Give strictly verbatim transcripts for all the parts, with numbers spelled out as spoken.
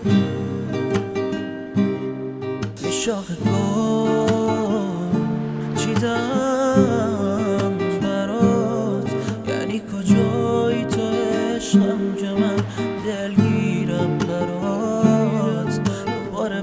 یه شاخ گل چیدم برات، یعنی کجایی تو عشقم که من دلگیرم برات. دوباره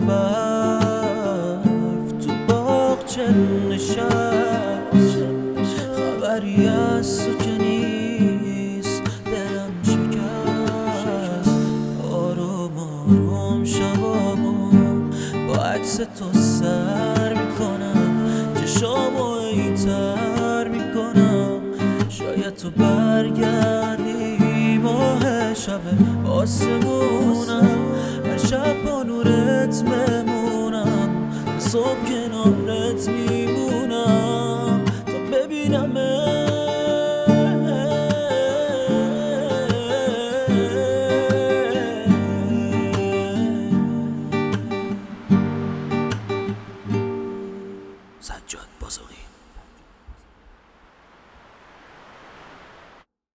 برف تو باغچه نشست، خبری از تو که نیست، دلم شکست. آروم آروم شبامو با عکس تو سر میکنم، چشامو ایتر میکنم. شاید تو برگردی ماه شب آسمونم، هر شب با نورت بمونم، تا صبح کنارت